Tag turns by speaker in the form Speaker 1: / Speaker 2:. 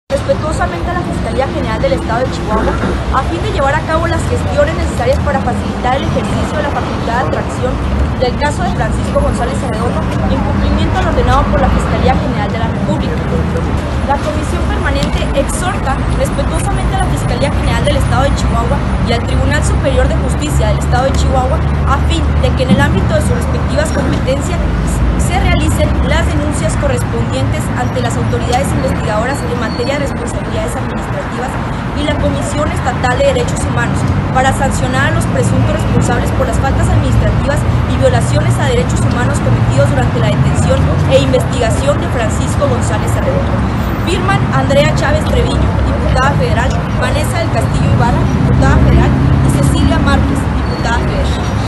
Speaker 1: Respetuosamente a la Fiscalía General del Estado de Chihuahua, a fin de llevar a cabo las gestiones necesarias para facilitar el ejercicio de la facultad de atracción del caso de Francisco González Arredondo, en cumplimiento a lo ordenado por la Fiscalía General de la República. La Comisión Permanente exhorta respetuosamente a la Fiscalía General del Estado de Chihuahua y al Tribunal Superior de Justicia del Estado de Chihuahua, a fin de que en el ámbito de sus respectivas competencias se realicen las denuncias correspondientes ante las autoridades investigadoras en materia de responsabilidades administrativas y la Comisión Estatal de Derechos Humanos para sancionar a los presuntos responsables por las faltas administrativas y violaciones a derechos humanos cometidos durante la detención e investigación de Francisco González Arredondo. Firman Andrea Chávez Treviño, diputada federal, Vanessa del Castillo Ibarra, diputada federal, y Cecilia Márquez, diputada federal.